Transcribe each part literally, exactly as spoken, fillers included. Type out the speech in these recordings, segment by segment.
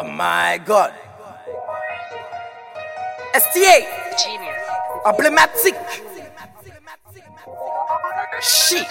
Oh my God. S T A. Emblématique. Shit.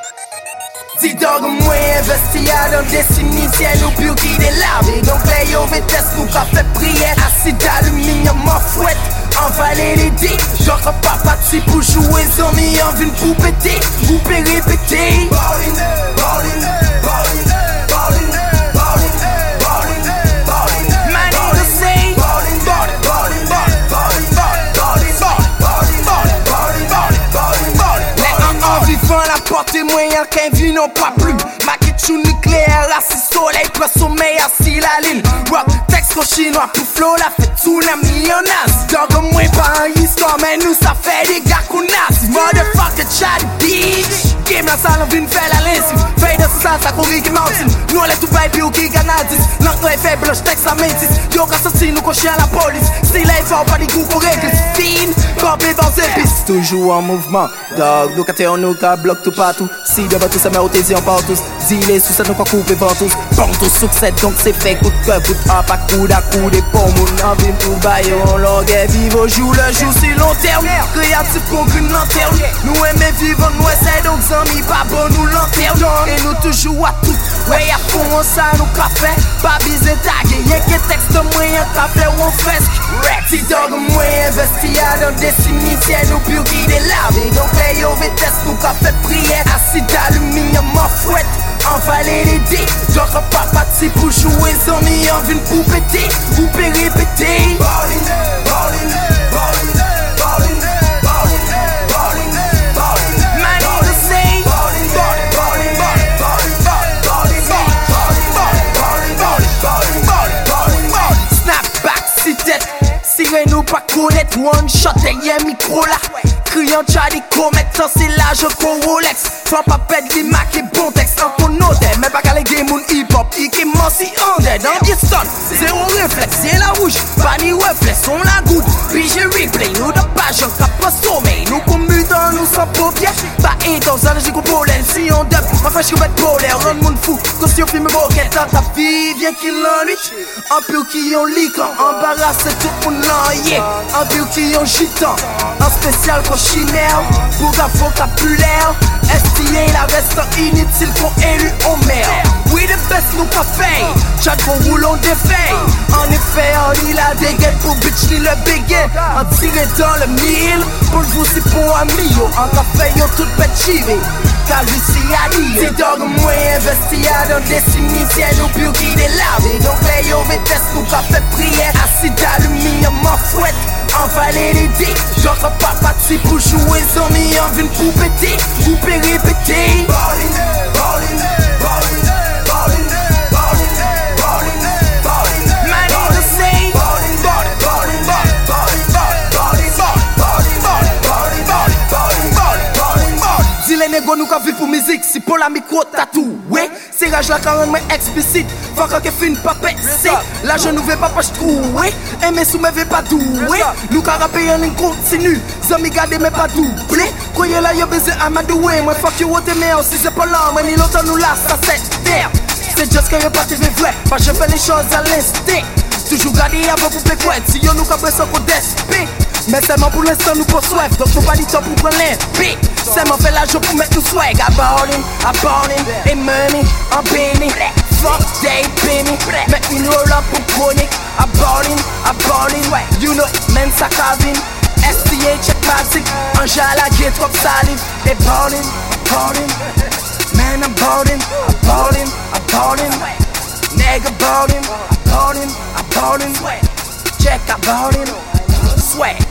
Dis dog moi investi à dans décennie ciel ou pur qui des larmes. Donc les yo vitesse nous qu'a fait prière. Acide d'aluminium en fouette. Envaler les dés. Genre papa tu pour jouer zombie en vue pour péter. Vous pouvez répéter. Ballin', ballin', ballin', ballin', ballin', ballin', ballin'. My nigga say ballin', ballin', ballin', ballin', ballin', ballin', ballin', ballin', ballin'. Les en vivant la porte moyen qu'un vu non pas plus. Maquetchou nucléaire, assis soleil, prend sommeil, assis la ligne. Rock, texte chinois pour flow, la fait tsunami en as. Dog moi pas en histoire, mais nous ça fait des gars qu'on a. Motherfucker chat bitch. Game la salle, on vient faire la lessive. Veille de ça, ça courir qui mountain. Nous on est tout bail, puis au qui ganadis. L'encre est faible, je texte la métis. Yo, quand sorti, nous cochons à la police. Style est fort, pas des coups qu'on règle. Fine, campé dans ses pistes. Toujours en mouvement, dog. Nous quand on nous qu'a bloque tout partout. Si devant tout ça, mais au tési, on part tous. Dis-les sous ça, nous pas couper ventous. Bon, tout succès, donc c'est fait. Coup de cœur, coup de hop, à coup d'à coup des pommes. On en vient pour bailler, on l'orgueille. Vive au jour le jour, c'est long terme. Créatif contre une lanterne. Nous aimons vivre, nous essaie donc amis, pas bon, nous lanterne. Et nous toujours à tout. Ouais, à fond, on ça, nous café. Pas biser tagué. Y'a que texte moyen, café ou on fresque. Si dog, moi investi à dans des cimetières, nous pur qui des larmes. Donc les yo vitesse, nous café prière. Acide d'aluminium en fouette. Envaler les dés. Genre papa si pour jouer zombie en vue pour péter. Vous pouvez répéter. Ballin', ballin', ballin', ballin', ballin', ballin', ballin'. My nigga say ballin', ballin', ballin', ballin', ballin', ballin', ballin', ballin', ballin'. Snap back si tête. Sirène nous pas connaître. One shot et y'a micro là. Criant Charlie Comet, ça c'est l'âge qu'on Rolex. Faut pas perdre les macs et bon texte en ton odeur. Mais pas qu'à les game on hip hop, il qui m'en si en dead. Dans Houston, zéro réflexe, c'est la rouge. Pas ni réflexe, on la goutte. Puis j'ai replay, nous de page, on cap pas sommeil. Nous comme mutants, nous sans paupières. Pas étant, ça j'ai qu'on pollen. Si on dub, ma fâche qu'on va être polaire. Rendre monde fou, quand si on filme moquette. Dans ta vie, viens qu'il l'ennuie. Un peu qui ont liquant, embarrassé tout le monde l'ennuie. Un peu qui ont gitan, un spécial qu'on chimère, pour un vocabulaire. S T A la reste inutile qu'on élu au maire. Oui, le best nous pas fait. Chat qu'on roule on défait. En effet, on y la dégaine pour bitch ni le béguet. En tiré dans le mille. Pour le vous c'est pour un mio. En café yo tout bête chivé. Calvici a dit. C'est dog moi investi à dans des cimetières. Nous pur qui des larmes. Donc les yo vitesse nous qu'a fait prière. Acide d'aluminium en fouette. Envaler les dés. Genre papa tu pour jouer zombie en vue pour péter. Vous pouvez répéter. Ballin', ballin', ballin', ballin', ballin', ballin', ballin'. My nigga say ballin', ballin', ballin', ballin', ballin', ballin', ballin', ballin', ballin'. Dis les négos nous qu'a vivre pour musique. Si pour la micro tatou. Ouais, c'est rage là quand même explicite. Faut qu'on fin pas pété. Là je nous vais pas pas trouver. Et mes sous me vais pas doué. Nous qu'a rappé en continue. Zami garder mais pas doublé. Croyez là y'a besoin à m'adouer. Moi fuck you what mais si c'est pas là. Mais ni l'autre nous là ça c'est terre. C'est juste que y'a pas de vrai. Pas je fais les choses à l'instinct. Toujours garder avant pour péquer. Si y'a nous qu'a besoin qu'on d'esprit. Mais seulement pour l'instant nous pas soif. Donc nous pas du temps pour prendre l'impi. Seulement fait l'argent pour mettre nous swag. I bought him, I bought him. Et money, I'm penny. Fuck they penny. Make me roll up pour chronique. I bought him, I bought him. You know, men sa cabine. S T A checkmatic. Angela get trop salive. They bought him, I bought him. Man I bought him, I bought him, I bought him. Nigga bought him, I bought him, I bought him. Check I bought him. Swag.